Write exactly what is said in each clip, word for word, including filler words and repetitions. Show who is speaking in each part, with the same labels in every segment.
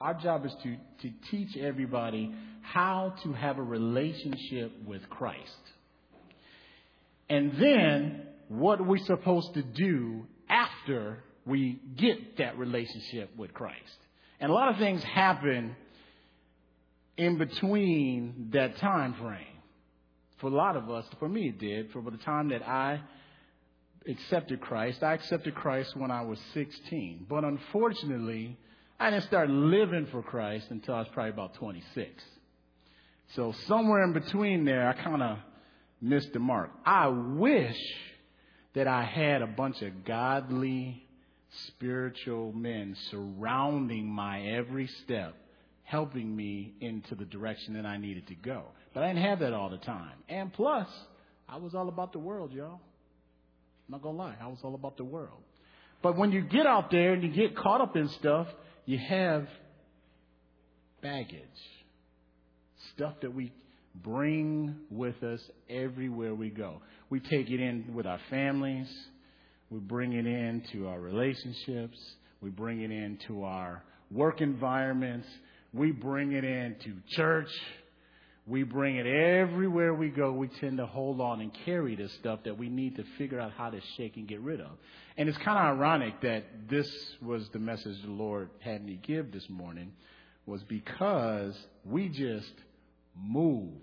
Speaker 1: Our job is to, to teach everybody how to have a relationship with Christ. And then what we're supposed to do after we get that relationship with Christ. And a lot of things happen in between that time frame. For a lot of us, for me it did, for the time that I accepted Christ. I accepted Christ when I was sixteen. But unfortunately, I didn't start living for Christ until I was probably about twenty-six. So somewhere in between there, I kind of missed the mark. I wish that I had a bunch of godly, spiritual men surrounding my every step, helping me into the direction that I needed to go. But I didn't have that all the time. And plus, I was all about the world, y'all. I'm not going to lie. I was all about the world. But when you get out there and you get caught up in stuff, you have baggage. Stuff that we bring with us everywhere we go. We take it in with our families. We bring it into our relationships. We bring it into our work environments. We bring it into church. We bring it everywhere we go. We tend to hold on and carry this stuff that we need to figure out how to shake and get rid of. And it's kind of ironic that this was the message the Lord had me give this morning, was because we just moved.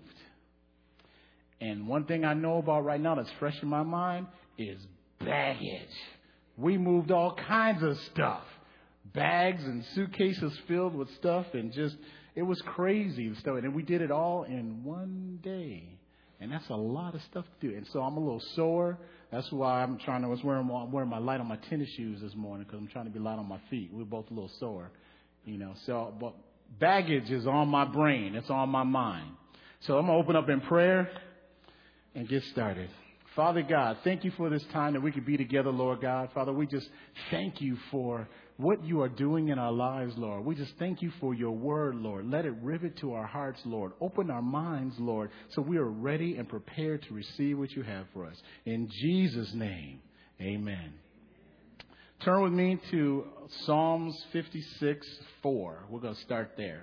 Speaker 1: And one thing I know about right now that's fresh in my mind is baggage. We moved all kinds of stuff. Bags and suitcases filled with stuff, and just, it was crazy stuff. And we did it all in one day. And that's a lot of stuff to do. And so I'm a little sore. That's why I'm trying to, I was wearing my, I'm wearing my light on my tennis shoes this morning, because I'm trying to be light on my feet. We're both a little sore, you know. So, but baggage is on my brain. It's on my mind. So I'm going to open up in prayer and get started. Father God, thank you for this time that we could be together, Lord God. Father, we just thank you for what you are doing in our lives, Lord. We just thank you for your word, Lord. Let it rivet to our hearts, Lord. Open our minds, Lord, so we are ready and prepared to receive what you have for us. In Jesus' name, amen. Turn with me to Psalms fifty-six, four. We're going to start there.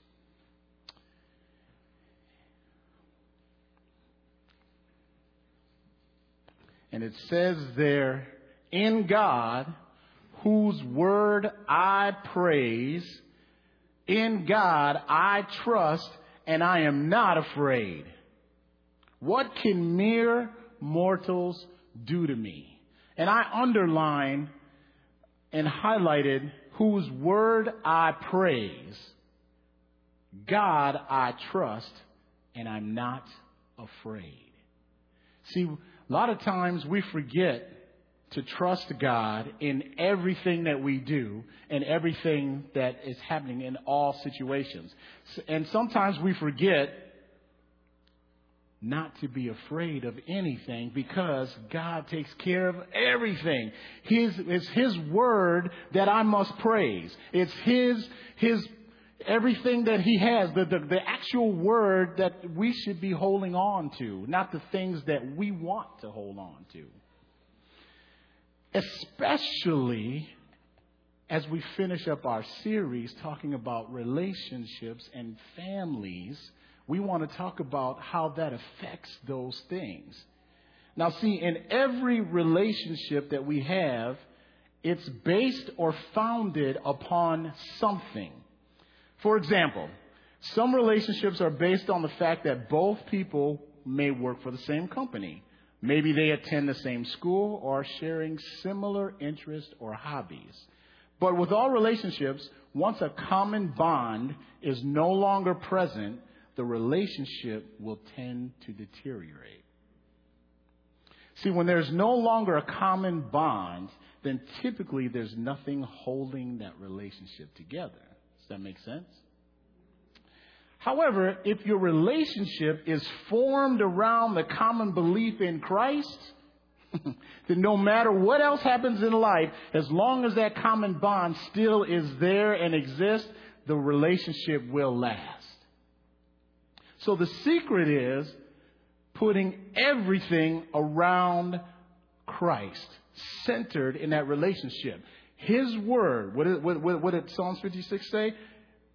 Speaker 1: And it says there, in God, whose word I praise, in God I trust, and I am not afraid. What can mere mortals do to me? And I underline and highlighted whose word I praise. God I trust, and I'm not afraid. See, a lot of times we forget to trust God in everything that we do and everything that is happening in all situations. And sometimes we forget not to be afraid of anything, because God takes care of everything. His, it's His word that I must praise. It's His, His, everything that He has, the, the, the actual word that we should be holding on to, not the things that we want to hold on to. Especially as we finish up our series talking about relationships and families, we want to talk about how that affects those things. Now, see, in every relationship that we have, it's based or founded upon something. For example, some relationships are based on the fact that both people may work for the same company. Maybe they attend the same school or are sharing similar interests or hobbies. But with all relationships, once a common bond is no longer present, the relationship will tend to deteriorate. See, when there's no longer a common bond, then typically there's nothing holding that relationship together. Does that make sense? However, if your relationship is formed around the common belief in Christ, then no matter what else happens in life, as long as that common bond still is there and exists, the relationship will last. So the secret is putting everything around Christ, centered in that relationship. His word, what did, what, what did Psalms fifty-six say?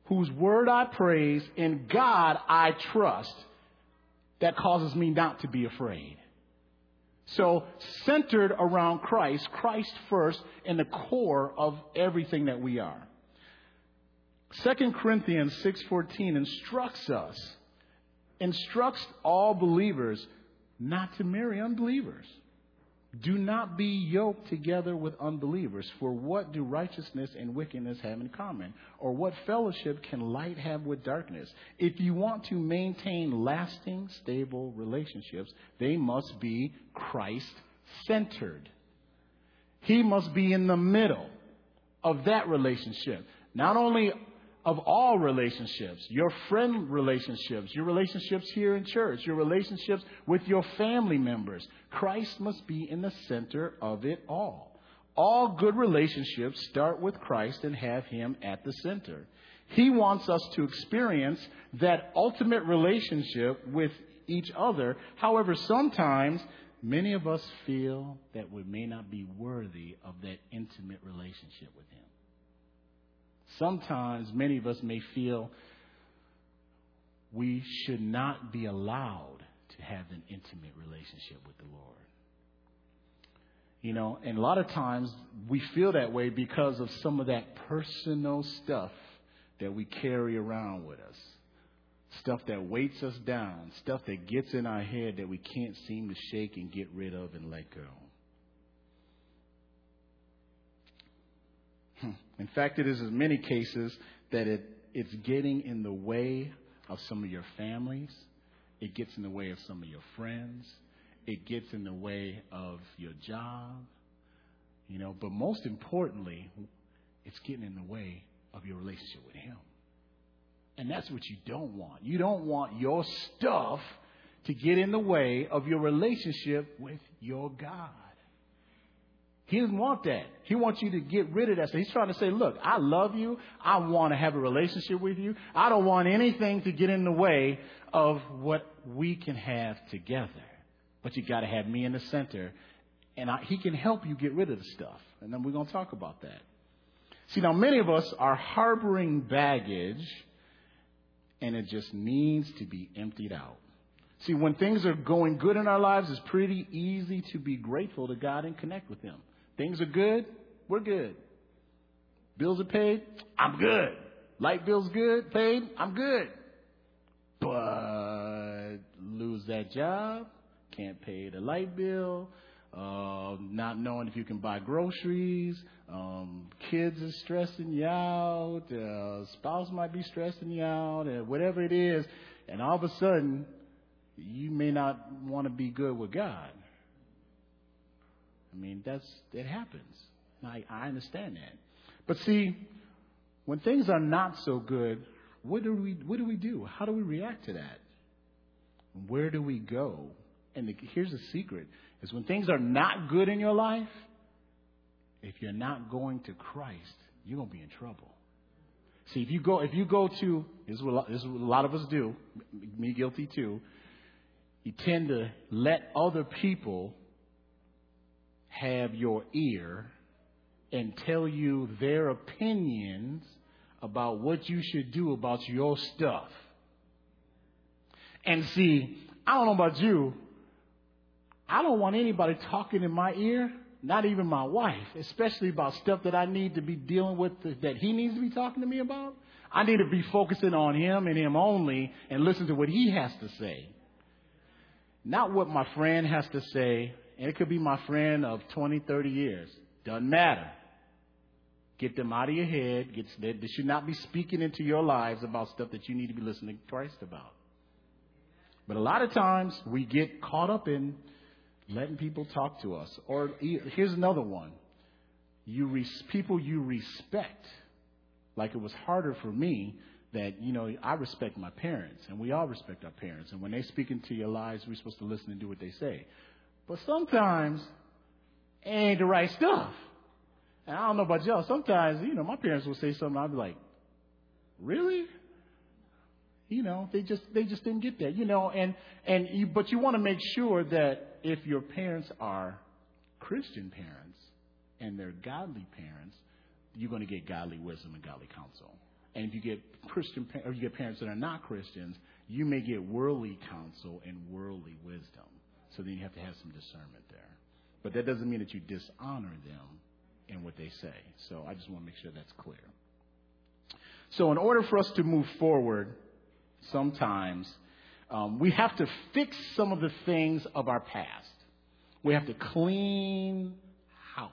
Speaker 1: whose word I praise, in God I trust, that causes me not to be afraid. So centered around Christ, Christ first, in the core of everything that we are. Second Corinthians six fourteen instructs us, instructs all believers not to marry unbelievers. Do not be yoked together with unbelievers, for what do righteousness and wickedness have in common? Or what fellowship can light have with darkness? If you want to maintain lasting, stable relationships, they must be Christ-centered. He must be in the middle of that relationship. Not only of all relationships, your friend relationships, your relationships here in church, your relationships with your family members. Christ must be in the center of it all. All good relationships start with Christ and have Him at the center. He wants us to experience that ultimate relationship with each other. However, sometimes many of us feel that we may not be worthy of that intimate relationship with Him. Sometimes many of us may feel we should not be allowed to have an intimate relationship with the Lord. You know, and a lot of times we feel that way because of some of that personal stuff that we carry around with us. Stuff that weights us down, stuff that gets in our head that we can't seem to shake and get rid of and let go. In fact, it is in many cases that it, it's getting in the way of some of your families. It gets in the way of some of your friends. It gets in the way of your job. You know, but most importantly, it's getting in the way of your relationship with Him. And that's what you don't want. You don't want your stuff to get in the way of your relationship with your God. He doesn't want that. He wants you to get rid of that. So He's trying to say, look, I love you. I want to have a relationship with you. I don't want anything to get in the way of what we can have together. But you got to have me in the center. And I, He can help you get rid of the stuff. And then we're going to talk about that. See, now many of us are harboring baggage, and it just needs to be emptied out. See, when things are going good in our lives, it's pretty easy to be grateful to God and connect with Him. Things are good, we're good. Bills are paid, I'm good. Light bills good, paid, I'm good. But lose that job, can't pay the light bill, uh, not knowing if you can buy groceries, um, kids are stressing you out, uh, spouse might be stressing you out, and whatever it is, and all of a sudden, you may not want to be good with God. I mean, that's that happens. I, I understand that. But see, when things are not so good, what do we what do we do? How do we react to that? Where do we go? And the, here's the secret: is when things are not good in your life, if you're not going to Christ, you're gonna be in trouble. See, if you go if you go to this is what, this is what a lot of us do, me guilty too. You tend to let other people have your ear and tell you their opinions about what you should do about your stuff. And see, I don't know about you, I don't want anybody talking in my ear, not even my wife, especially about stuff that I need to be dealing with, that he needs to be talking to me about. I need to be focusing on him and him only and listen to what he has to say. Not what my friend has to say, and it could be my friend of twenty, thirty years. Doesn't matter. Get them out of your head. Get, they should not be speaking into your lives about stuff that you need to be listening to Christ about. But a lot of times we get caught up in letting people talk to us. Or here's another one. You res- people you respect. Like it was harder for me that, you know, I respect my parents, and we all respect our parents. And when they speak into your lives, we're supposed to listen and do what they say. But sometimes it ain't the right stuff. And I don't know about y'all. Sometimes, you know, my parents will say something, I'll be like, really? You know, they just they just didn't get that. You know, and and you, but you want to make sure that if your parents are Christian parents and they're godly parents, you're going to get godly wisdom and godly counsel. And if you get Christian, or you get parents that are not Christians, you may get worldly counsel and worldly wisdom. So then you have to have some discernment there. But that doesn't mean that you dishonor them in what they say. So I just want to make sure that's clear. So in order for us to move forward, sometimes um, we have to fix some of the things of our past. We have to clean house.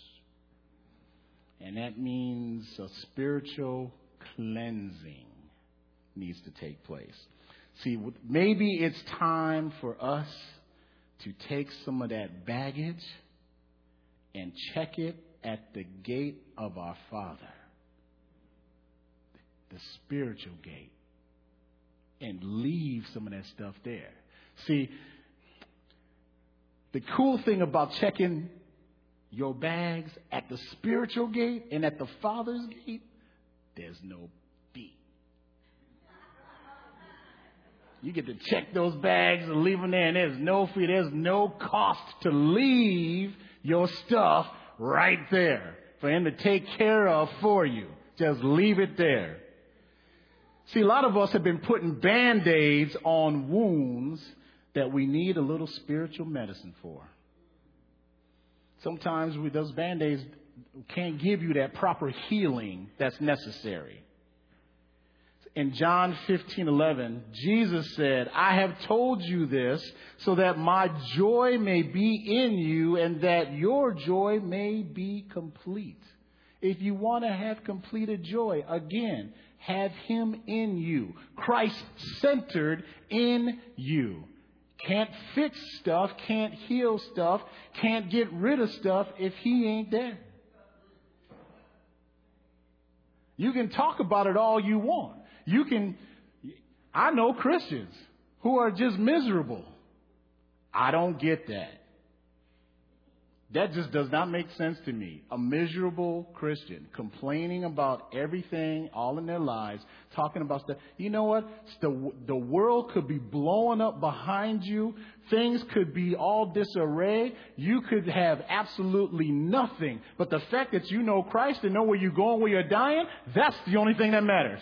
Speaker 1: And that means a spiritual cleansing needs to take place. See, maybe it's time for us to take some of that baggage and check it at the gate of our Father, the spiritual gate, and leave some of that stuff there. See, the cool thing about checking your bags at the spiritual gate and at the Father's gate, there's no fee. You get to check those bags and leave them there, and there's no fee. There's no cost to leave your stuff right there for him to take care of for you. Just leave it there. See, a lot of us have been putting Band-Aids on wounds that we need a little spiritual medicine for. Sometimes we, those Band-Aids can't give you that proper healing that's necessary. In John fifteen eleven, Jesus said, I have told you this so that my joy may be in you and that your joy may be complete. If you want to have completed joy, again, have him in you. Christ centered in you. Can't fix stuff, can't heal stuff, can't get rid of stuff if he ain't there. You can talk about it all you want. You can, I know Christians who are just miserable. I don't get that. That just does not make sense to me. A miserable Christian complaining about everything all in their lives, talking about stuff. You know what? The, the world could be blowing up behind you. Things could be all disarray. You could have absolutely nothing. But the fact that you know Christ and know where you're going, where you're dying, that's the only thing that matters.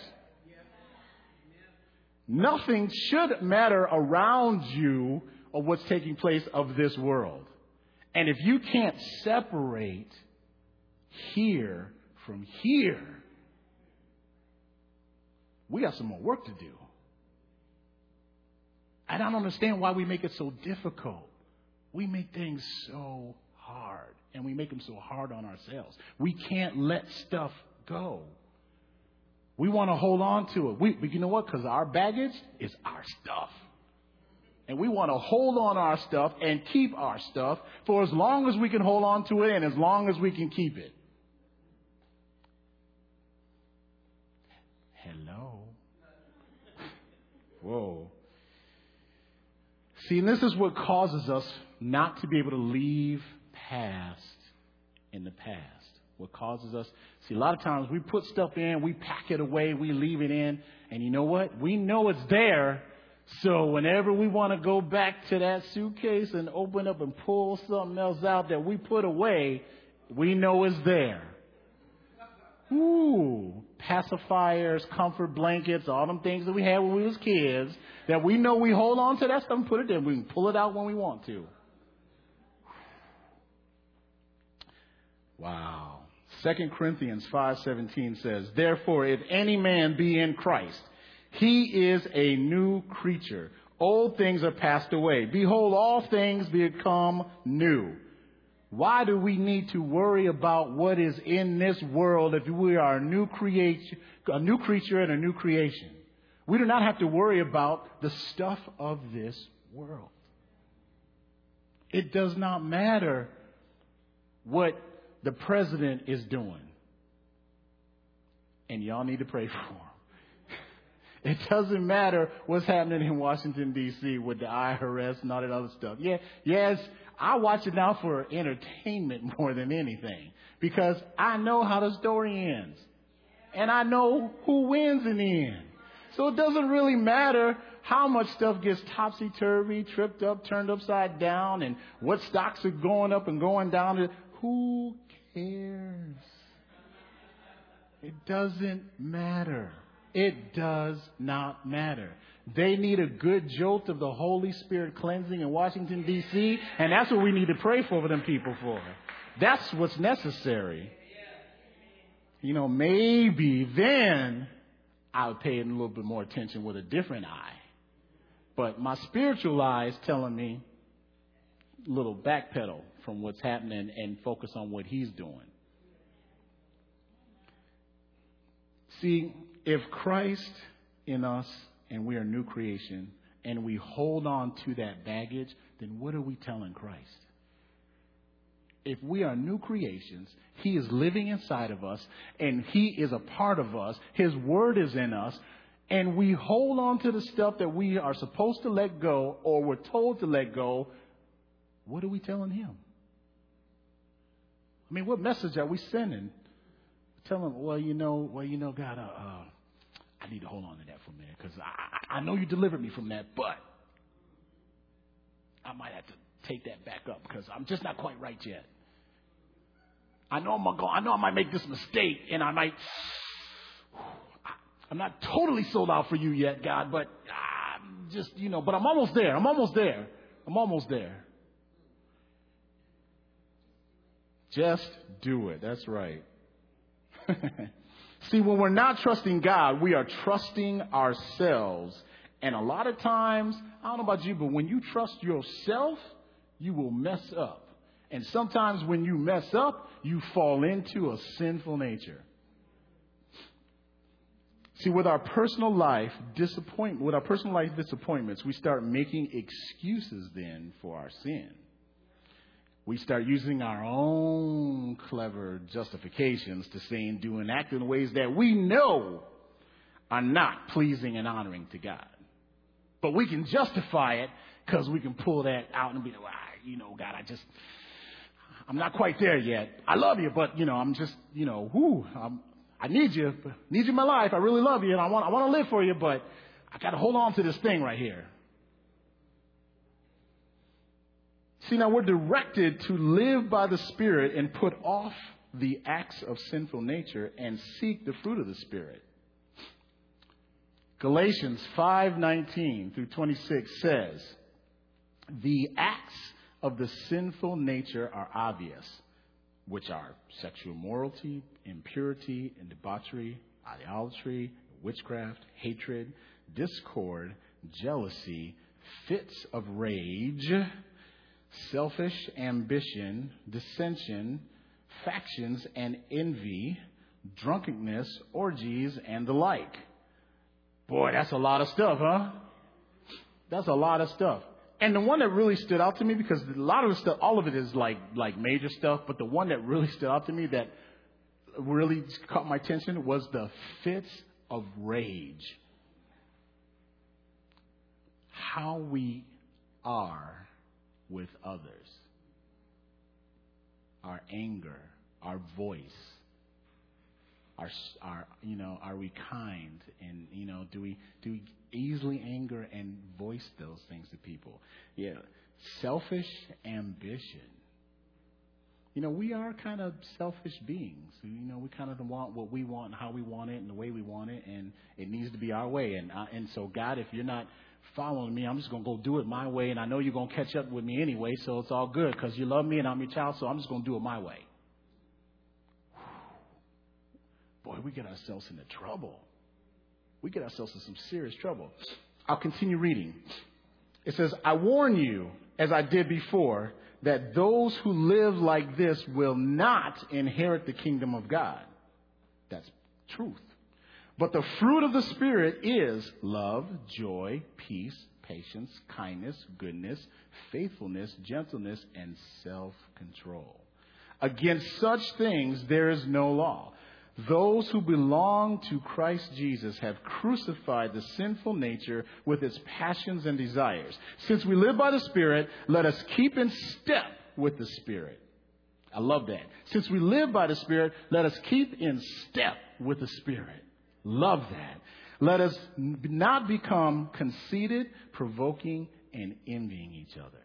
Speaker 1: Nothing should matter around you of what's taking place of this world. And if you can't separate here from here, we got some more work to do. I don't understand why we make it so difficult. We make things so hard, and we make them so hard on ourselves. We can't let stuff go. We want to hold on to it. We, but you know what? Because our baggage is our stuff. And we want to hold on our stuff and keep our stuff for as long as we can hold on to it and as long as we can keep it. Hello. Whoa. See, and this is what causes us not to be able to leave past in the past. What causes us, see, a lot of times we put stuff in, we pack it away, we leave it in, and you know what? We know it's there. So whenever we want to go back to that suitcase and open up and pull something else out that we put away, we know it's there. Ooh, pacifiers, comfort blankets, all them things that we had when we was kids, that we know we hold on to that stuff and put it in. We can pull it out when we want to. Wow. Second Corinthians five seventeen says, therefore, if any man be in Christ, he is a new creature. Old things are passed away. Behold, all things become new. Why do we need to worry about what is in this world if we are a new creation, a new creature and a new creation? We do not have to worry about the stuff of this world. It does not matter what the president is doing. And y'all need to pray for him. It doesn't matter what's happening in Washington, D C with the I R S and all that other stuff. Yeah, yes, I watch it now for entertainment more than anything because I know how the story ends. And I know who wins in the end. So it doesn't really matter how much stuff gets topsy-turvy, tripped up, turned upside down, and what stocks are going up and going down. Who cares? It doesn't matter. It does not matter. They need a good jolt of the Holy Spirit cleansing in Washington, D C, and that's what we need to pray for, for them people for. That's what's necessary. You know, maybe then I would pay a little bit more attention with a different eye. But my spiritual eye is telling me a little backpedal from what's happening and focus on what he's doing. See, if Christ in us and we are new creation and we hold on to that baggage, then what are we telling Christ? If we are new creations, he is living inside of us and he is a part of us. His word is in us. And we hold on to the stuff that we are supposed to let go or we're told to let go. What are we telling him? I mean, what message are we sending? Tell him, well, you know, well, you know, God, uh, uh, I need to hold on to that for a minute because I, I know you delivered me from that, but I might have to take that back up because I'm just not quite right yet. I know I'm gonna go. I know I might make this mistake, and I might. I'm not totally sold out for you yet, God, but I'm just, you know, but I'm almost there. I'm almost there. I'm almost there. Just do it. That's right. See, when we're not trusting God, we are trusting ourselves. And a lot of times, I don't know about you, but when you trust yourself, you will mess up. And sometimes when you mess up, you fall into a sinful nature. See, with our personal life disappointment, with our personal life disappointments, we start making excuses then for our sin. We start using our own clever justifications to say and do and act in ways that we know are not pleasing and honoring to God. But we can justify it because we can pull that out and be like, ah, you know, God, I just, I'm not quite there yet. I love you, but, you know, I'm just, you know, whoo, I'm, I need you, need you in my life. I really love you, and I want, I want to live for you, but I got to hold on to this thing right here. See, now we're directed to live by the Spirit and put off the acts of sinful nature and seek the fruit of the Spirit. Galatians five nineteen through twenty-six says, the acts of the sinful nature are obvious, which are sexual immorality, impurity, and debauchery, idolatry, witchcraft, hatred, discord, jealousy, fits of rage, selfish ambition, dissension, factions and envy, drunkenness, orgies, and the like. Boy, that's a lot of stuff, huh? That's a lot of stuff. And the one that really stood out to me, because a lot of the stuff, all of it is like like major stuff, but the one that really stood out to me that really caught my attention was the fits of rage. How we are with others. Our anger, our voice, our, our, you know, are we kind? And, you know, do we, do we easily anger and voice those things to people? Yeah. Selfish ambition. You know, we are kind of selfish beings. You know, we kind of want what we want and how we want it and the way we want it, and it needs to be our way. And, uh, and so, God, if you're not following me, I'm just going to go do it my way, and I know you're going to catch up with me anyway, so it's all good because you love me and I'm your child, so I'm just going to do it my way. Boy, we get ourselves into trouble. We get ourselves in some serious trouble. I'll continue reading. It says, I warn you, as I did before, that those who live like this will not inherit the kingdom of God. That's truth. But the fruit of the Spirit is love, joy, peace, patience, kindness, goodness, faithfulness, gentleness, and self-control. Against such things there is no law. Those who belong to Christ Jesus have crucified the sinful nature with its passions and desires. Since we live by the Spirit, let us keep in step with the Spirit. I love that. Since we live by the Spirit, let us keep in step with the Spirit. Love that. Let us not become conceited, provoking, and envying each other.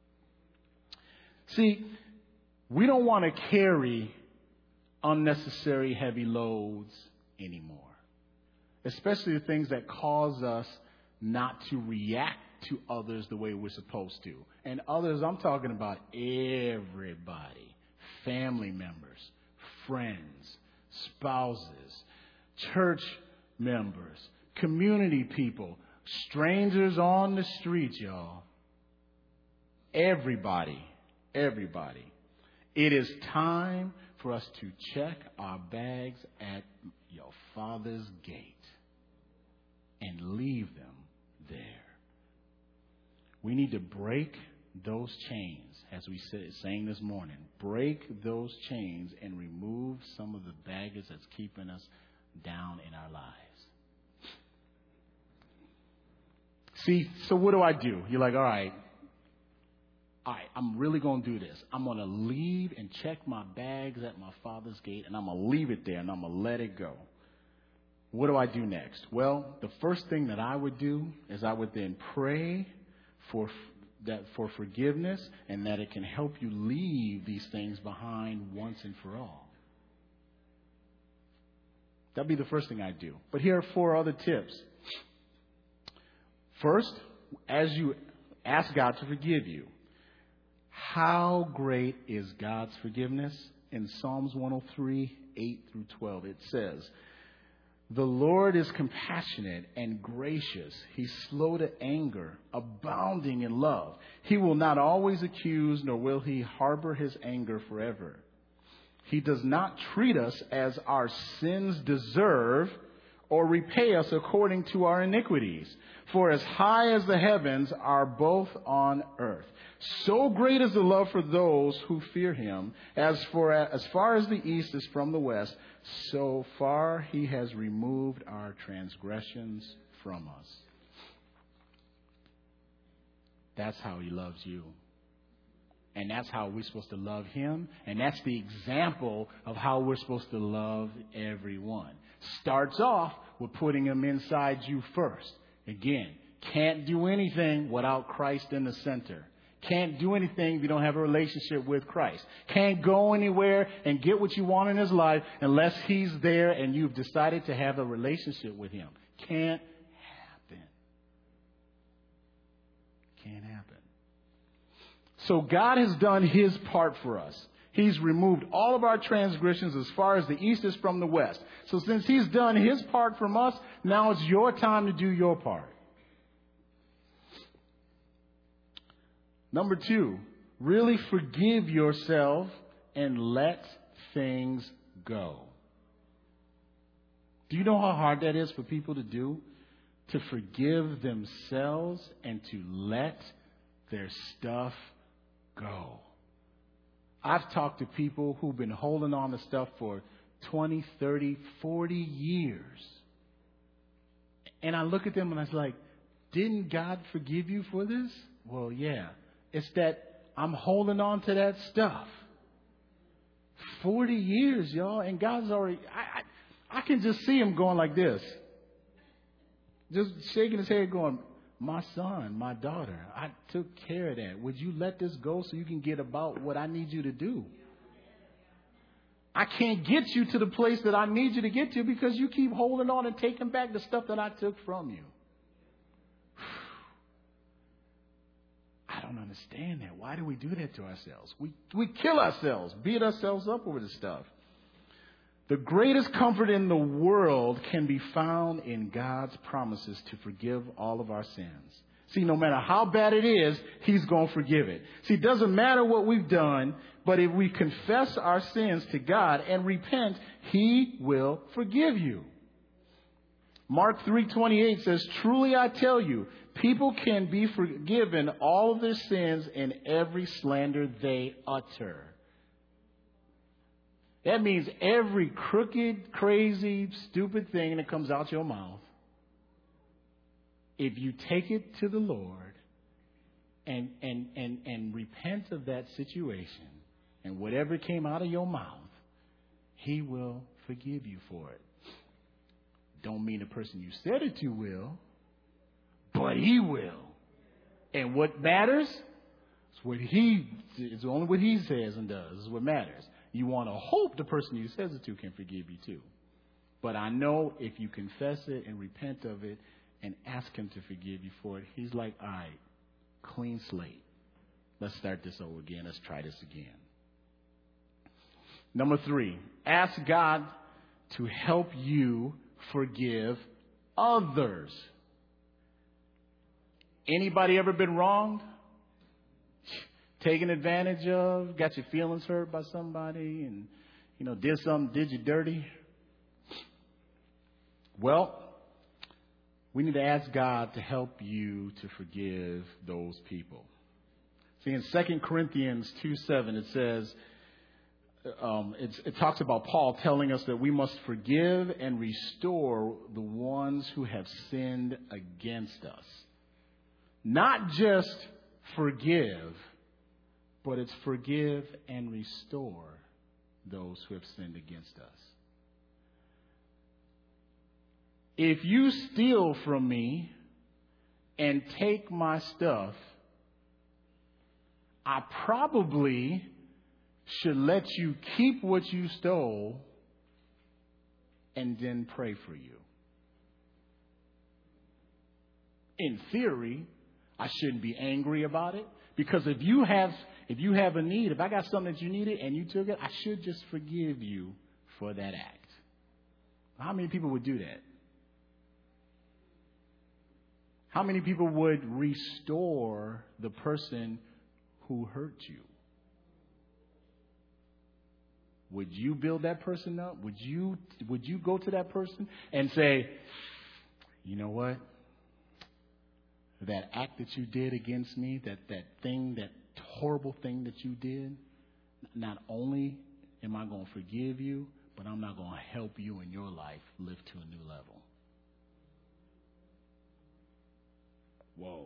Speaker 1: See, we don't want to carry unnecessary heavy loads anymore. Especially the things that cause us not to react to others the way we're supposed to. And others, I'm talking about everybody. Family members, friends, spouses, church members, community people, strangers on the street, y'all. Everybody, everybody. It is time for us to check our bags at your Father's gate and leave them there. We need to break those chains, as we said, saying this morning. Break those chains and remove some of the baggage that's keeping us down in our lives. See, so what do I do? You're like, all right, all right, I'm really going to do this. I'm going to leave and check my bags at my Father's gate, and I'm going to leave it there, and I'm going to let it go. What do I do next? Well, the first thing that I would do is I would then pray for that for forgiveness, and that it can help you leave these things behind once and for all. That'd be the first thing I'd do. But here are four other tips. First, as you ask God to forgive you, how great is God's forgiveness? In Psalms one oh three, eight through twelve, it says, "The Lord is compassionate and gracious. He's slow to anger, abounding in love. He will not always accuse, nor will he harbor his anger forever. He does not treat us as our sins deserve, or repay us according to our iniquities. For as high as the heavens are both on earth, so great is the love for those who fear him. As for as far as the east is from the west, so far he has removed our transgressions from us." That's how he loves you. And that's how we're supposed to love him. And that's the example of how we're supposed to love everyone. Starts off with putting him inside you first. Again, can't do anything without Christ in the center. Can't do anything if you don't have a relationship with Christ. Can't go anywhere and get what you want in his life unless he's there and you've decided to have a relationship with him. Can't happen. Can't happen. So God has done his part for us. He's removed all of our transgressions as far as the east is from the west. So since he's done his part from us, now it's your time to do your part. Number two, really forgive yourself and let things go. Do you know how hard that is for people to do? To forgive themselves and to let their stuff go. I've talked to people who've been holding on to stuff for twenty, thirty, forty years. And I look at them and I was like, didn't God forgive you for this? Well, yeah. It's that I'm holding on to that stuff. forty years, y'all, and God's already, I, I, I can just see him going like this. Just shaking his head going, my son, my daughter, I took care of that. Would you let this go so you can get about what I need you to do? I can't get you to the place that I need you to get to because you keep holding on and taking back the stuff that I took from you. I don't understand that. Why do we do that to ourselves? We we kill ourselves, beat ourselves up over this stuff. The greatest comfort in the world can be found in God's promises to forgive all of our sins. See, no matter how bad it is, he's going to forgive it. See, it doesn't matter what we've done, but if we confess our sins to God and repent, he will forgive you. Mark three twenty-eight says, "Truly I tell you, people can be forgiven all of their sins and every slander they utter." That means every crooked, crazy, stupid thing that comes out your mouth, if you take it to the Lord and, and, and, and repent of that situation and whatever came out of your mouth, he will forgive you for it. Don't mean the person you said it to will, but he will. And what matters is what he, it's only what he says and does is what matters. You want to hope the person you says it to can forgive you too. But I know if you confess it and repent of it and ask him to forgive you for it, he's like, all right, clean slate. Let's start this over again. Let's try this again. Number three, ask God to help you forgive others. Anybody ever been wronged? Taken advantage of? Got your feelings hurt by somebody and, you know, did something, did you dirty? Well, we need to ask God to help you to forgive those people. See, in Second Corinthians two seven, it says, um, it's, it talks about Paul telling us that we must forgive and restore the ones who have sinned against us. Not just forgive, but it's forgive and restore those who have sinned against us. If you steal from me and take my stuff, I probably should let you keep what you stole and then pray for you. In theory, I shouldn't be angry about it, because if you have if you have a need, if I got something that you needed and you took it, I should just forgive you for that act. How many people would do that? How many people would restore the person who hurt you? Would you build that person up? Would you would you go to that person and say, you know what? That act that you did against me, that, that thing, that horrible thing that you did, not only am I going to forgive you, but I'm not going to help you in your life live to a new level. Whoa.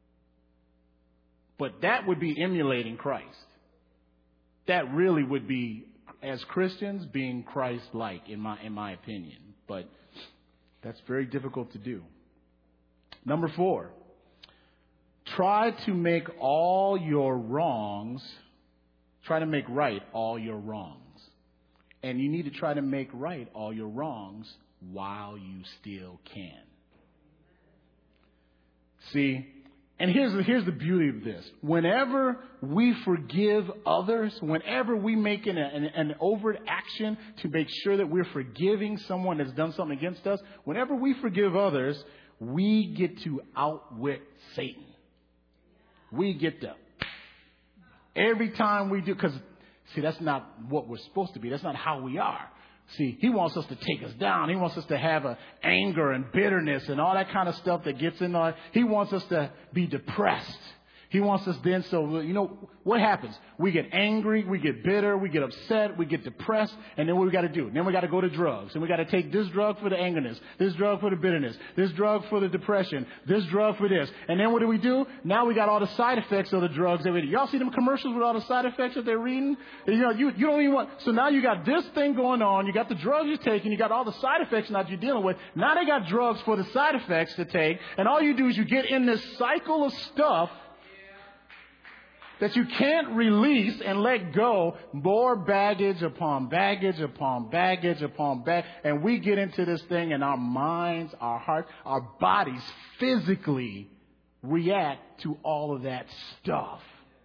Speaker 1: But that would be emulating Christ. That really would be, as Christians, being Christ-like, in my in my opinion. But that's very difficult to do. Number four, try to make all your wrongs, try to make right all your wrongs. And you need to try to make right all your wrongs while you still can. See, and here's the, here's the beauty of this. Whenever we forgive others, whenever we make an, an, an overt action to make sure that we're forgiving someone that's done something against us, whenever we forgive others, we get to outwit Satan. We get to, every time we do, because, see, that's not what we're supposed to be. That's not how we are. See, he wants us to take us down. He wants us to have a anger and bitterness and all that kind of stuff that gets in our, he wants us to be depressed. He wants us then, so, you know, what happens? We get angry, we get bitter, we get upset, we get depressed, and then what we got to do? Then we got to go to drugs. And we got to take this drug for the angerness, this drug for the bitterness, this drug for the depression, this drug for this. And then what do we do? Now we got all the side effects of the drugs that we do. Y'all see them commercials with all the side effects that they're reading? You know, you, you don't even want, so now you got this thing going on, you got the drugs you're taking, you got all the side effects that you're dealing with. Now they got drugs for the side effects to take, and all you do is you get in this cycle of stuff that you can't release and let go. More baggage upon baggage upon baggage upon baggage. And we get into this thing and our minds, our hearts, our bodies physically react to all of that stuff.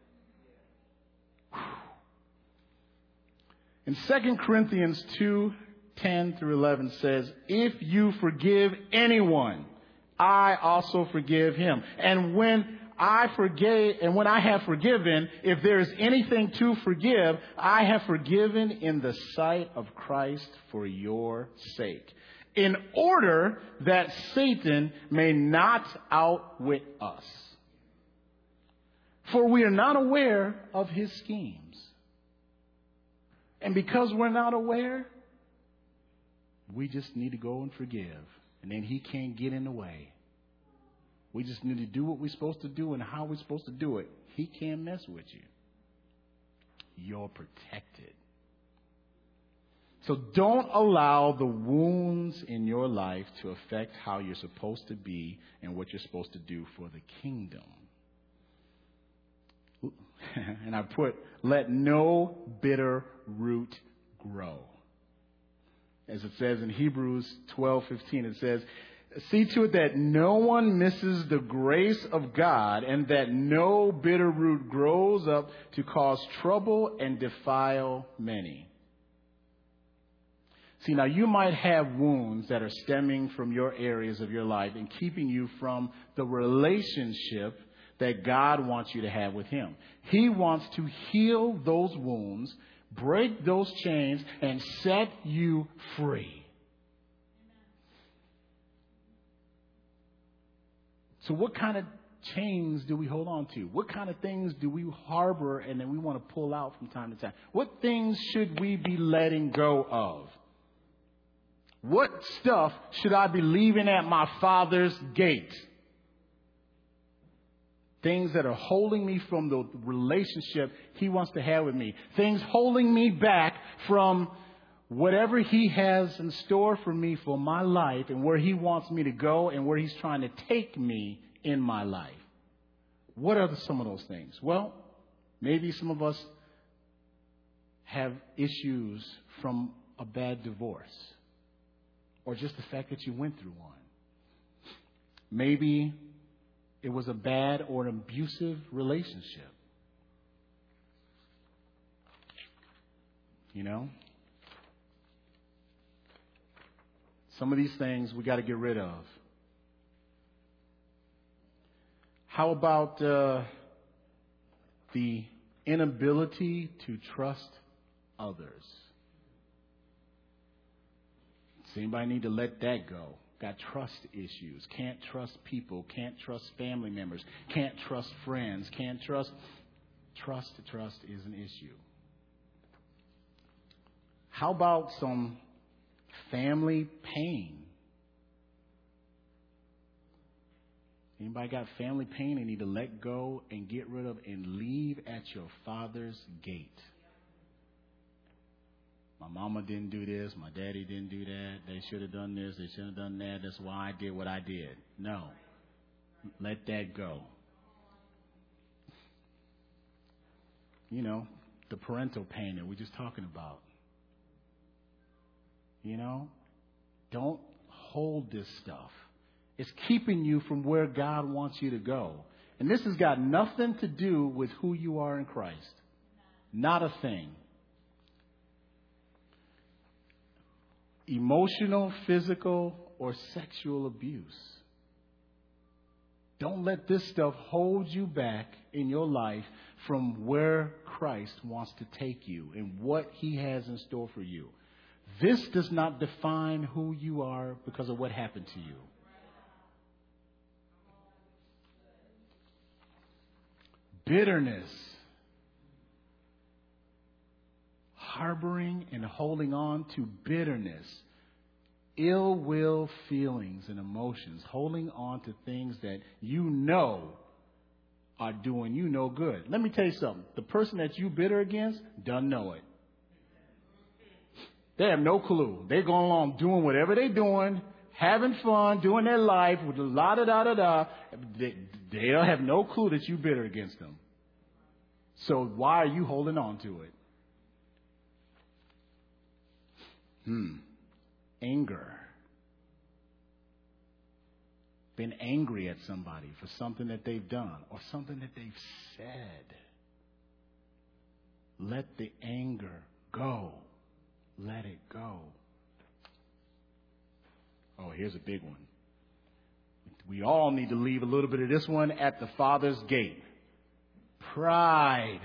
Speaker 1: In Second Corinthians two, ten through eleven says, if you forgive anyone, I also forgive him. And when I forgave, and when I have forgiven, if there is anything to forgive, I have forgiven in the sight of Christ for your sake, in order that Satan may not outwit us. For we are not aware of his schemes. And because we're not aware, we just need to go and forgive, and then he can't get in the way. We just need to do what we're supposed to do and how we're supposed to do it. He can't mess with you. You're protected. So don't allow the wounds in your life to affect how you're supposed to be and what you're supposed to do for the kingdom. And I put, let no bitter root grow. As it says in Hebrews twelve fifteen, it says, see to it that no one misses the grace of God and that no bitter root grows up to cause trouble and defile many. See, now you might have wounds that are stemming from your areas of your life and keeping you from the relationship that God wants you to have with Him. He wants to heal those wounds, break those chains, and set you free. So what kind of chains do we hold on to? What kind of things do we harbor and then we want to pull out from time to time? What things should we be letting go of? What stuff should I be leaving at my Father's gate? Things that are holding me from the relationship He wants to have with me. Things holding me back from whatever He has in store for me for my life and where He wants me to go and where He's trying to take me in my life. What are some of those things? Well, maybe some of us have issues from a bad divorce, or just the fact that you went through one. Maybe it was a bad or an abusive relationship. You know? Some of these things we got to get rid of. How about uh, the inability to trust others? Does anybody need to let that go? Got trust issues. Can't trust people. Can't trust family members. Can't trust friends. Can't trust. Trust, trust is an issue. How about some family pain? Anybody got family pain and need to let go and get rid of and leave at your Father's gate? My mama didn't do this. My daddy didn't do that. They should have done this. They should have done that. That's why I did what I did. No. Let that go. You know, the parental pain that we're just talking about. You know, don't hold this stuff. It's keeping you from where God wants you to go. And this has got nothing to do with who you are in Christ. Not a thing. Emotional, physical, or sexual abuse. Don't let this stuff hold you back in your life from where Christ wants to take you and what He has in store for you. This does not define who you are because of what happened to you. Bitterness. Harboring and holding on to bitterness, ill will feelings and emotions, holding on to things that you know are doing you no good. Let me tell you something. The person that you bitter against doesn't know it. They have no clue. They're going along doing whatever they're doing, having fun, doing their life with a la da da da da. They, they don't have no clue that you bitter against them. So why are you holding on to it? Hmm. Anger. Been angry at somebody for something that they've done or something that they've said. Let the anger go. Let it go. Oh, here's a big one. We all need to leave a little bit of this one at the Father's gate. Pride.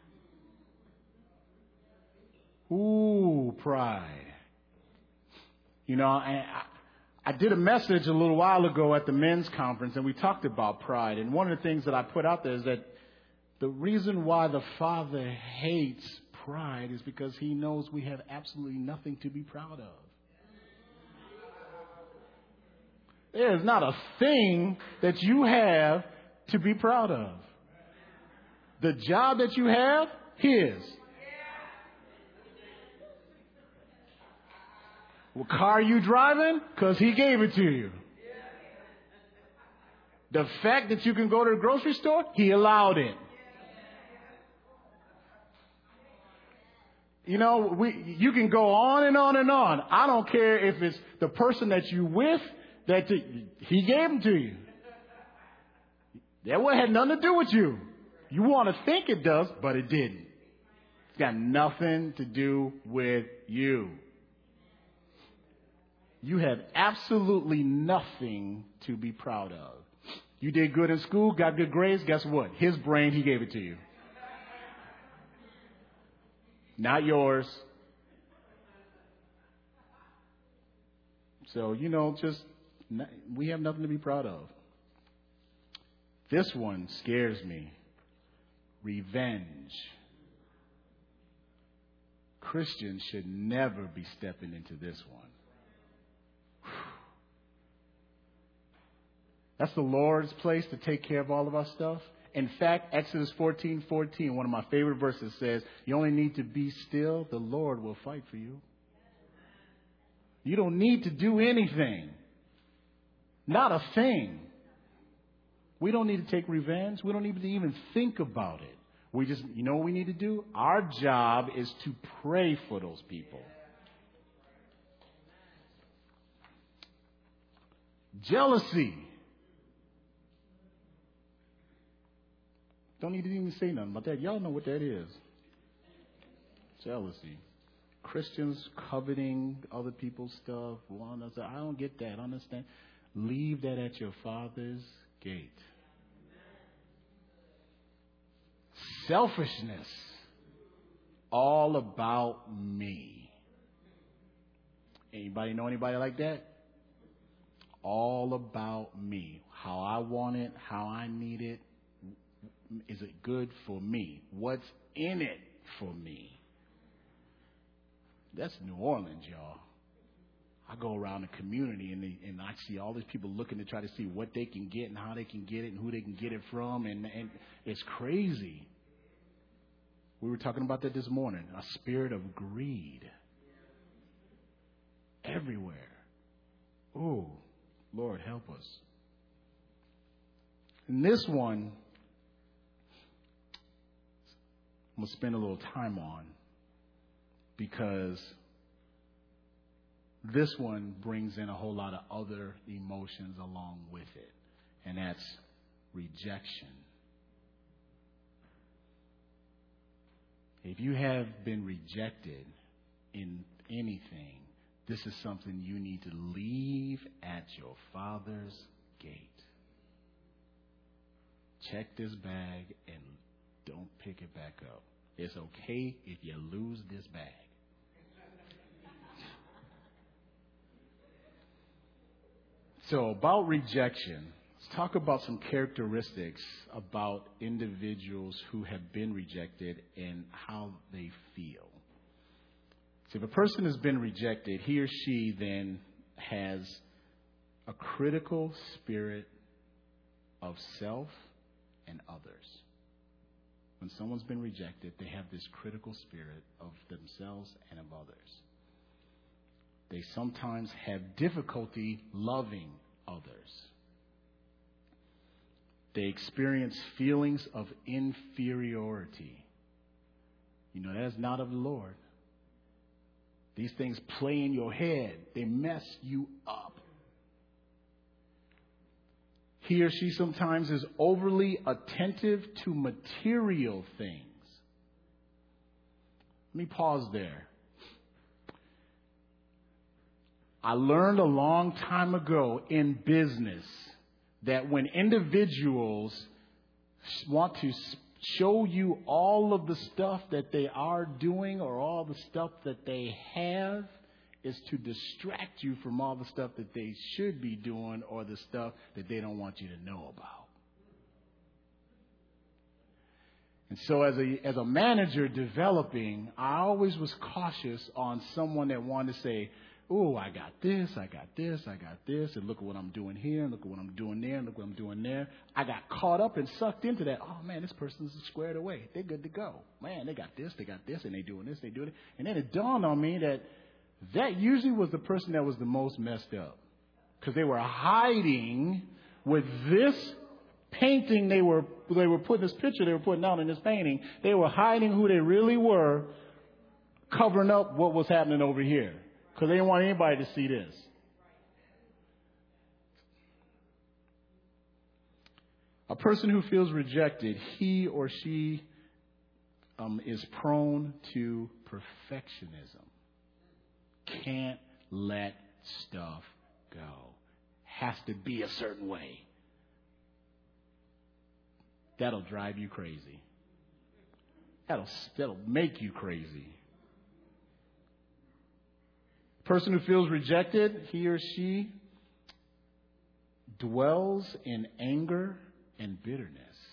Speaker 1: Ooh, pride. You know, I, I did a message a little while ago at the men's conference, and we talked about pride. And one of the things that I put out there is that the reason why the Father hates pride is because He knows we have absolutely nothing to be proud of. There is not a thing that you have to be proud of. The job that you have, His. What car you driving? Because He gave it to you. The fact that you can go to the grocery store, He allowed it. You know, we, you can go on and on and on. I don't care if it's the person that you with, that t- he gave them to you. That one had nothing to do with you. You want to think it does, but it didn't. It's got nothing to do with you. You have absolutely nothing to be proud of. You did good in school, got good grades. Guess what? His brain, he gave it to you. Not yours. So, you know, just, we have nothing to be proud of. This one scares me. Revenge. Christians should never be stepping into this one. That's the Lord's place to take care of all of our stuff. In fact, Exodus fourteen fourteen, one of my favorite verses, says, you only need to be still. The Lord will fight for you. You don't need to do anything. Not a thing. We don't need to take revenge. We don't need to even think about it. We just, you know what we need to do? Our job is to pray for those people. Jealousy. Don't need to even say nothing about that. Y'all know what that is. Jealousy. Christians coveting other people's stuff. I don't get that. Understand? Leave that at your Father's gate. Selfishness. All about me. Anybody know anybody like that? All about me. How I want it, how I need it. Is it good for me? What's in it for me? That's New Orleans, y'all. I go around the community and, they, and I see all these people looking to try to see what they can get and how they can get it and who they can get it from. And, and it's crazy. We were talking about that this morning. A spirit of greed. Everywhere. Oh, Lord, help us. And this one, I'm going to spend a little time on because this one brings in a whole lot of other emotions along with it, and that's rejection. If you have been rejected in anything, this is something you need to leave at your Father's gate. Check this bag and don't pick it back up. It's okay if you lose this bag. So about rejection, let's talk about some characteristics about individuals who have been rejected and how they feel. So if a person has been rejected, he or she then has a critical spirit of self and others. When someone's been rejected, they have this critical spirit of themselves and of others. They sometimes have difficulty loving others. They experience feelings of inferiority. You know, that is not of the Lord. These things play in your head. They mess you up. He or she sometimes is overly attentive to material things. Let me pause there. I learned a long time ago in business that when individuals want to show you all of the stuff that they are doing or all the stuff that they have, is to distract you from all the stuff that they should be doing or the stuff that they don't want you to know about. And so as a as a manager developing, I always was cautious on someone that wanted to say, oh, I got this, I got this, I got this, and look at what I'm doing here, and look at what I'm doing there, and look what I'm doing there. I got caught up and sucked into that. Oh, man, this person's squared away. They're good to go. Man, they got this, they got this, and they doing this, they doing it. And then it dawned on me that that usually was the person that was the most messed up, because they were hiding with this painting they were they were putting this picture they were putting out in this painting. They were hiding who they really were covering up what was happening over here because they didn't want anybody to see this. A person who feels rejected, he or she um, is prone to perfectionism. Can't let stuff go. Has to be a certain way. That'll drive you crazy. That'll, that'll make you crazy. Person who feels rejected, he or she dwells in anger and bitterness.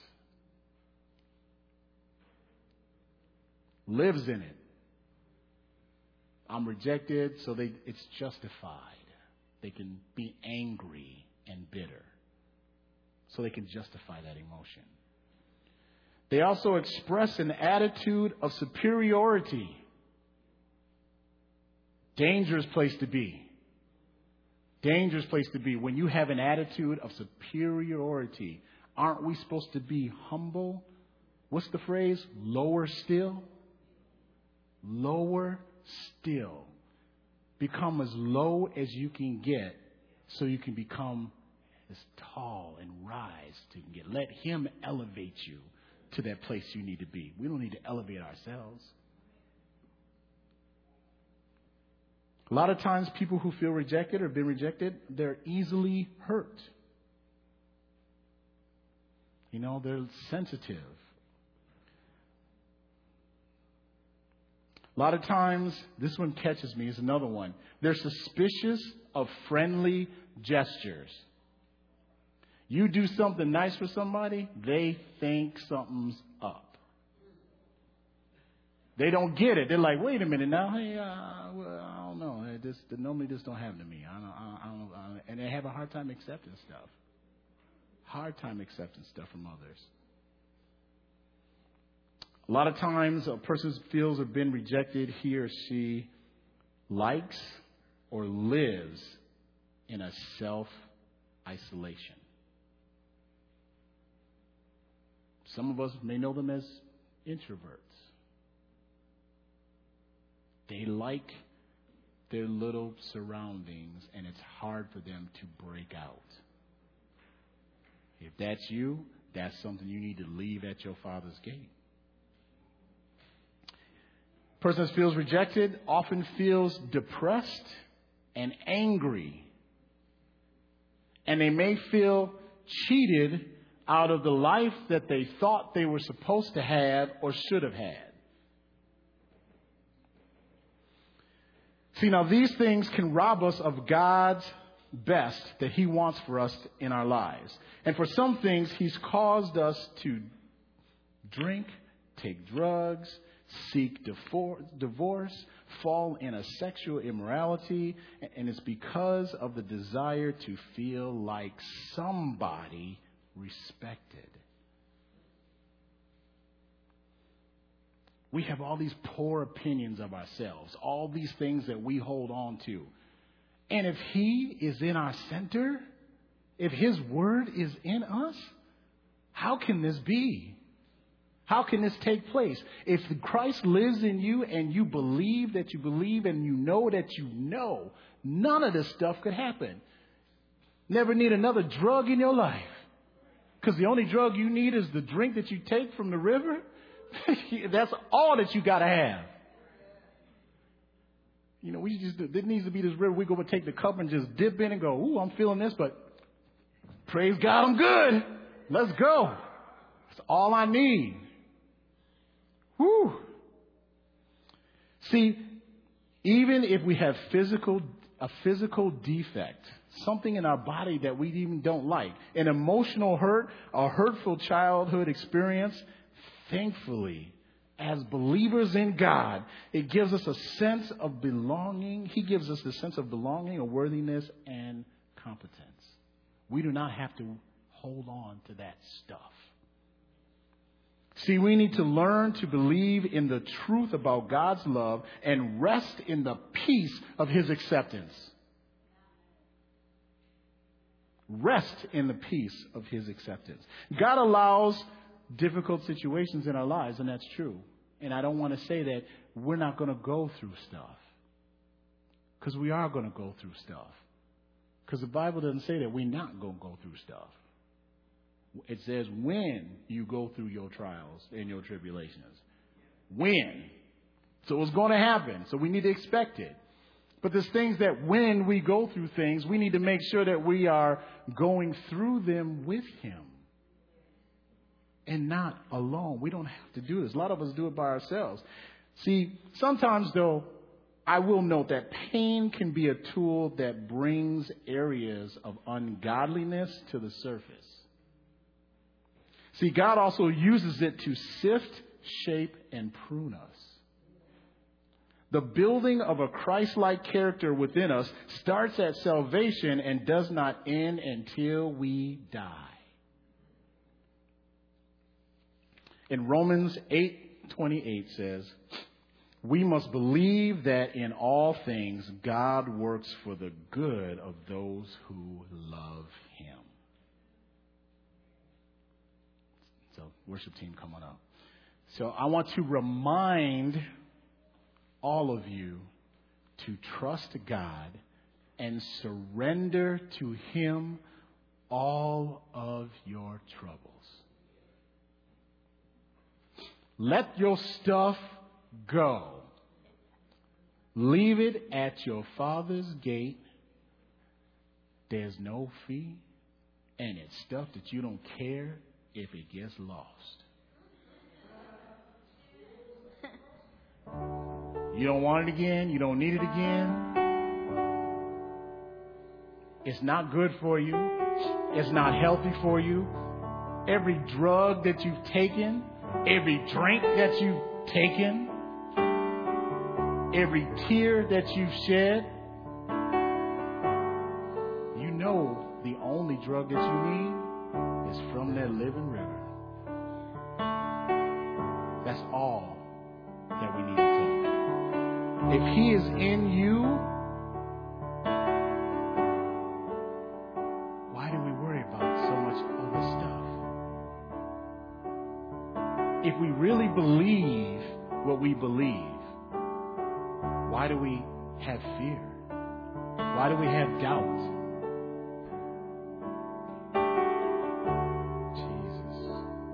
Speaker 1: Lives in it. I'm rejected, so they, it's justified. They can be angry and bitter. So they can justify that emotion. They also express an attitude of superiority. Dangerous place to be. Dangerous place to be. When you have an attitude of superiority, aren't we supposed to be humble? What's the phrase? Lower still? Lower still. Become as low as you can get so you can become as tall and rise to get. Let Him elevate you to that place you need to be. We don't need to elevate ourselves. A lot of times people who feel rejected or been rejected, they're easily hurt. You know, they're sensitive. A lot of times, this one catches me, is another one. They're suspicious of friendly gestures. You do something nice for somebody, they think something's up. They don't get it. They're like, wait a minute now. Hey, uh, well, I don't know. This, normally this don't happen to me. I don't, I don't, I don't, and they have a hard time accepting stuff. Hard time accepting stuff from others. A lot of times a person feels or been rejected, he or she likes or lives in a self-isolation. Some of us may know them as introverts. They like their little surroundings, and it's hard for them to break out. If that's you, that's something you need to leave at your Father's gate. Person that feels rejected often feels depressed and angry. And they may feel cheated out of the life that they thought they were supposed to have or should have had. See, now these things can rob us of God's best that He wants for us in our lives. And for some things, He's caused us to drink, take drugs, seek divorce, fall in a sexual immorality, and it's because of the desire to feel like somebody respected. We have all these poor opinions of ourselves, all these things that we hold on to. And if He is in our center, if His word is in us, how can this be? How can this take place? If Christ lives in you and you believe that you believe and you know that you know, none of this stuff could happen. Never need another drug in your life. Because the only drug you need is the drink that you take from the river. That's all that you got to have. You know, we just, there needs to be this river we go and take the cup and just dip in and go, ooh, I'm feeling this, but praise God, I'm good. Let's go. That's all I need. Whew. See, even if we have physical, a physical defect, something in our body that we even don't like, an emotional hurt, a hurtful childhood experience, thankfully, as believers in God, it gives us a sense of belonging. He gives us a sense of belonging, a worthiness, and competence. We do not have to hold on to that stuff. See, we need to learn to believe in the truth about God's love and rest in the peace of His acceptance. Rest in the peace of His acceptance. God allows difficult situations in our lives, and that's true. And I don't want to say that we're not going to go through stuff. Because we are going to go through stuff. Because the Bible doesn't say that we're not going to go through stuff. It says when you go through your trials and your tribulations. When. So it's going to happen. So we need to expect it. But there's things that when we go through things, we need to make sure that we are going through them with Him. And not alone. We don't have to do this. A lot of us do it by ourselves. See, sometimes though, I will note that pain can be a tool that brings areas of ungodliness to the surface. See, God also uses it to sift, shape, and prune us. The building of a Christ-like character within us starts at salvation and does not end until we die. In Romans eight twenty-eight says, we must believe that in all things God works for the good of those who love Him. So, worship team coming up. So I want to remind all of you to trust God and surrender to Him all of your troubles. Let your stuff go. Leave it at your Father's gate. There's no fee, and it's stuff that you don't care if it gets lost. You don't want it again. You don't need it again. It's not good for you. It's not healthy for you. Every drug that you've taken, every drink that you've taken, every tear that you've shed, you know the only drug that you need is from that living river. That's all that we need to take. If He is in you, why do we worry about so much other stuff? If we really believe what we believe, why do we have fear? Why do we have doubt? Jesus.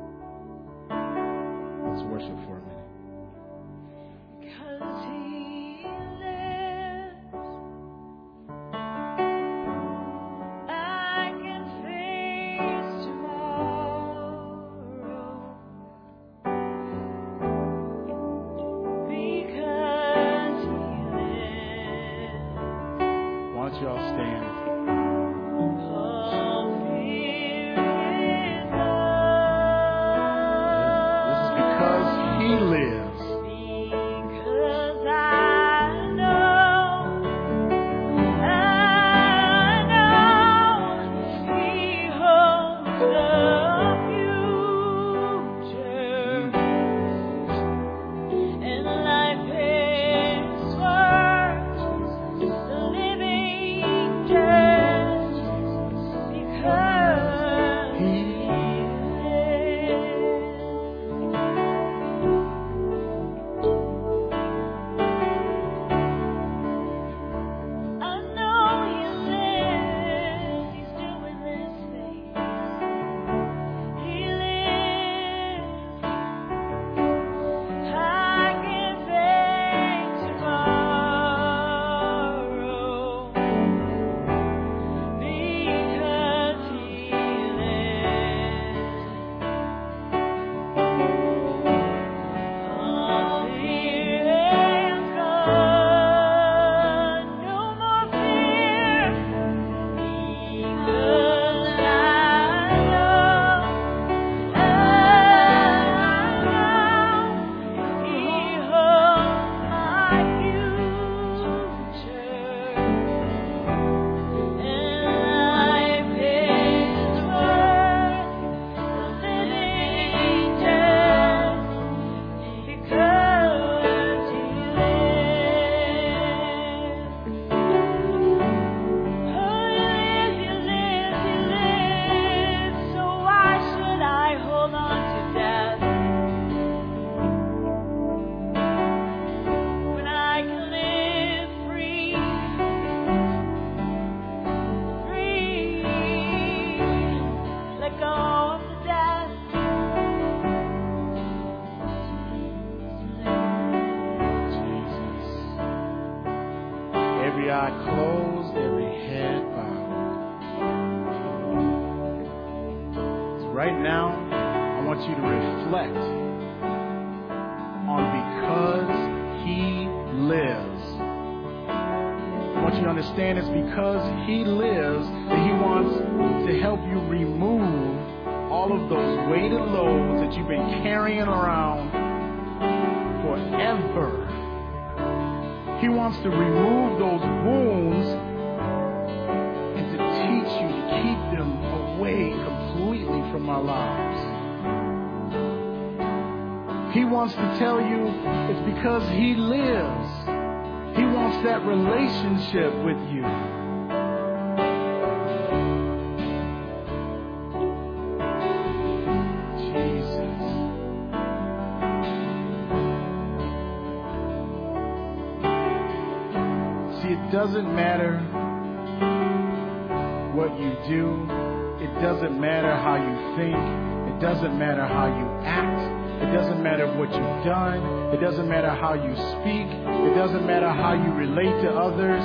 Speaker 1: Let's worship for a minute. Y'all stand.
Speaker 2: go of the death.
Speaker 1: Jesus. Every eye closed, every head bowed. So right now, I want you to reflect on because He lives. I want you to understand it's because He lives that He wants to help you remove all of those weighted loads that you've been carrying around forever. He wants to remove those wounds and to teach you to keep them away completely from our lives. He wants to tell you it's because He lives. He wants that relationship with you. Jesus. See, it doesn't matter what you do. It doesn't matter how you think. It doesn't matter how you act. It doesn't matter what you've done. It doesn't matter how you speak. It doesn't matter how you relate to others.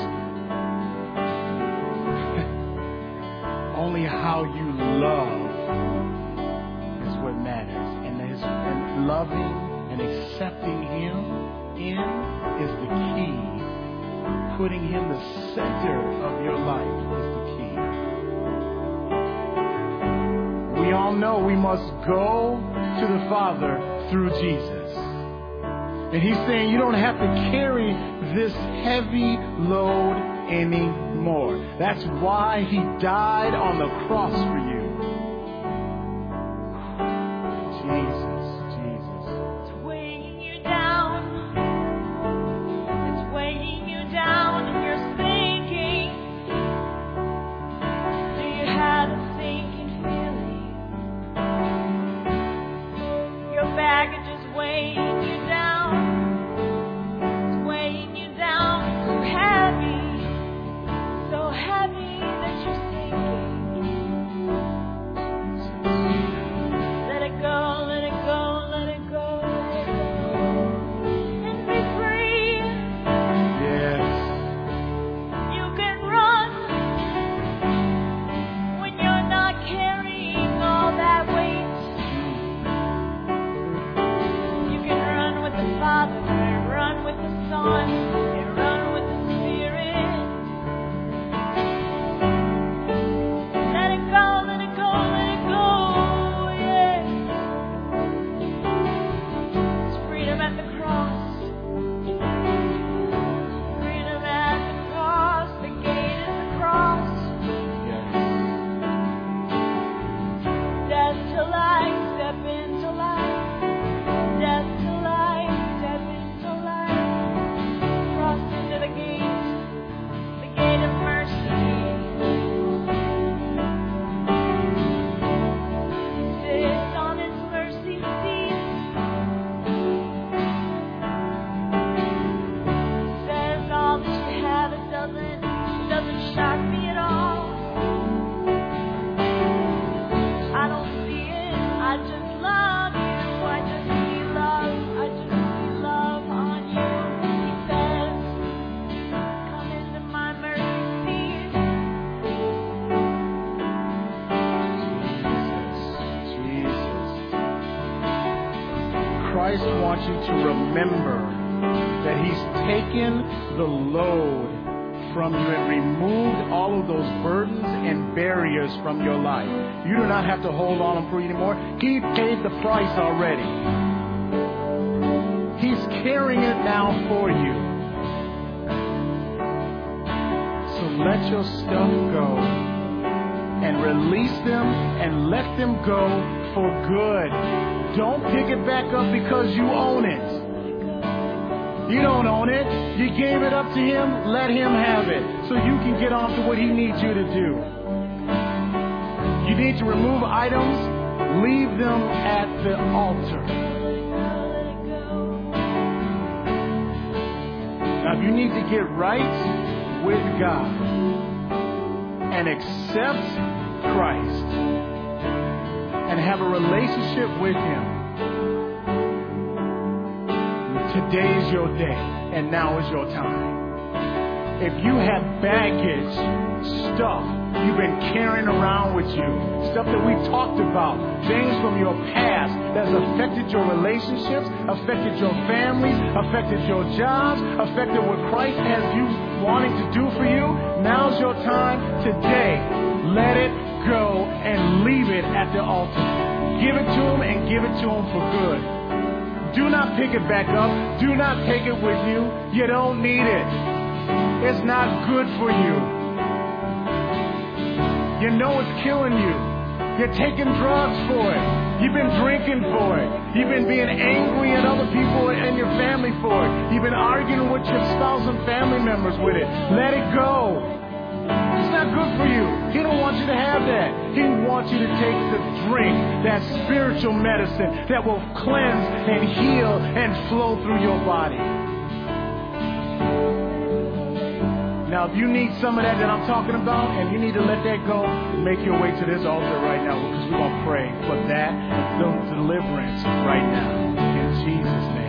Speaker 1: Only how you love is what matters. And, his, and loving and accepting Him in is the key. Putting Him the center of your life is the key. We all know we must go to the Father through Jesus. And He's saying you don't have to carry this heavy load anymore. That's why He died on the cross for you. Jesus, Jesus.
Speaker 2: It's weighing you down. It's weighing you down and you're sinking. Do you have a sinking feeling? Your baggage is weighing you down. It's weighing you down. It's too heavy. So heavy that you're sinking. Let it go, let it go, let it go, let it go. And be free.
Speaker 1: Yes.
Speaker 2: You can run when you're not carrying all that weight. You can run with the Father, and run with the Son, and run with the Spirit. Let it go, let it go, let it go, yeah. It's freedom at the cross. Freedom at the cross. The gate is the cross.
Speaker 1: Yes.
Speaker 2: Death to life, step into life. Death to life, step into life. Cross into the gate, the gate of mercy. Sit on His mercy seat. Says all that you have, it doesn't, it doesn't shock me at all. I don't see it, I just love you. I just see love, I just see love on you. He says, come into my mercy seat.
Speaker 1: Jesus. Christ wants you to remember that He's taken the load from you and removed all of those burdens and barriers from your life. You do not have to hold on them for you anymore. He paid the price already. He's carrying it now for you. So let your stuff go and release them and let them go for good. Don't pick it back up because you own it. You don't own it. You gave it up to Him. Let Him have it so you can get on to what He needs you to do. You need to remove items. Leave them at the altar. Now, if you need to get right with God and accept Christ, and have a relationship with Him, today is your day, and now is your time. If you have baggage, stuff you've been carrying around with you, stuff that we talked about, things from your past that's affected your relationships, affected your families, affected your jobs, affected what Christ has you wanting to do for you, now's your time today. Let it go and leave it at the altar. Give it to Him and give it to Him for good. Do not pick it back up. Do not take it with you. You don't need it. It's not good for you. You know it's killing you. You're taking drugs for it. You've been drinking for it. You've been being angry at other people and your family for it. You've been arguing with your spouse and family members with it. Let it go. It's not good for you. He don't want you to have that. He wants you to take the drink, that spiritual medicine that will cleanse and heal and flow through your body. Now, if you need some of that that I'm talking about and you need to let that go, make your way to this altar right now because we're going to pray for that, the deliverance right now. In Jesus' name.